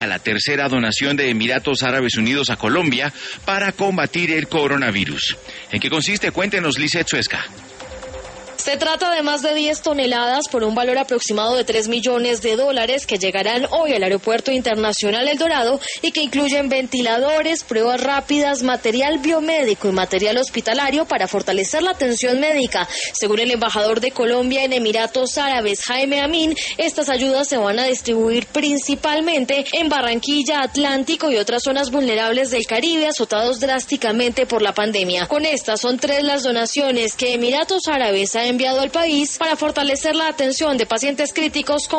La tercera donación de Emiratos Árabes Unidos a Colombia para combatir el coronavirus. ¿En qué consiste? Cuéntenos, Lizeth Suezca. Se trata de más de 10 toneladas por un valor aproximado de $3 millones que llegarán hoy al Aeropuerto Internacional El Dorado y que incluyen ventiladores, pruebas rápidas, material biomédico y material hospitalario para fortalecer la atención médica. Según el embajador de Colombia en Emiratos Árabes, Jaime Amin, estas ayudas se van a distribuir principalmente en Barranquilla, Atlántico y otras zonas vulnerables del Caribe azotados drásticamente por la pandemia. Con estas son 3 las donaciones que Emiratos Árabes ha enviado al país para fortalecer la atención de pacientes críticos con